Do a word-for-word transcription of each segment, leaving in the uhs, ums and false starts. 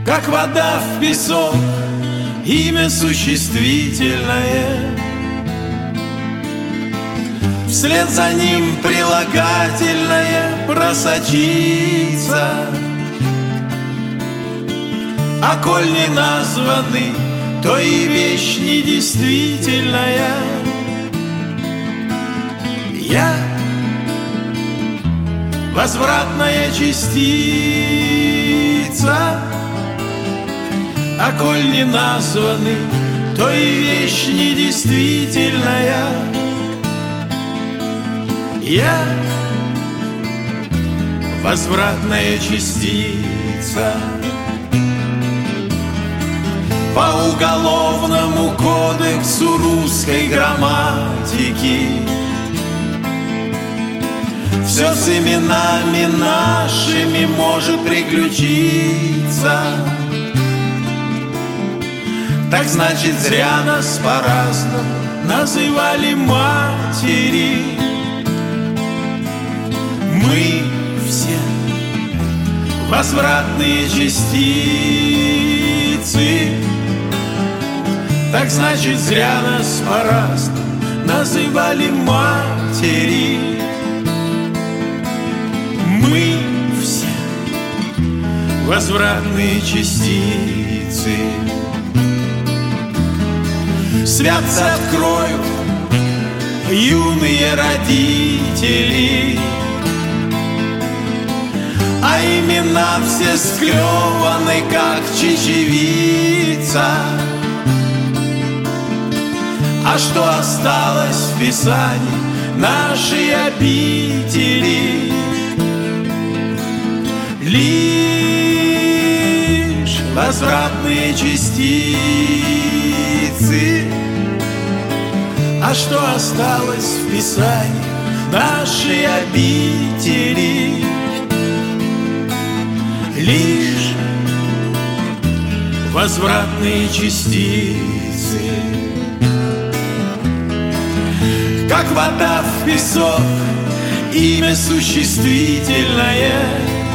как вода в песок, имя существительное. Вслед за ним прилагательное просочится. А коль не названы, то и вещь недействительная. Я — возвратная частица, а коль не названы, то и вещь недействительная. Я — возвратная частица. По уголовному кодексу русской грамматики все с именами нашими может приключиться. Так значит, зря нас по-разному называли матери. Мы все возвратные частицы. Так значит, зря нас по-разному называли матери. Мы все возвратные частицы. Святцы откроют юные родители, а имена все склеваны, как чечевица. А что осталось в Писании нашей обители? Лишь возвратные частицы. А что осталось в Писании нашей обители? Лишь возвратные частицы. Как вода в песок, имя существительное.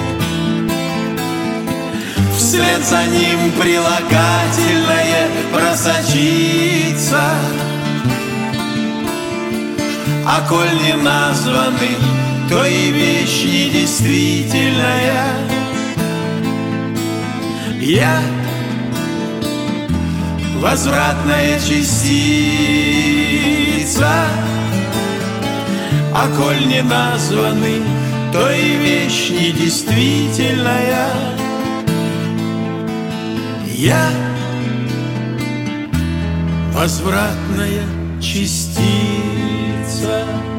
Вслед за ним прилагательное просочится. А коль не названы, то и вещь недействительная. Я — возвратная частица, а коль не названы, то и вещь недействительная. Я — возвратная частица.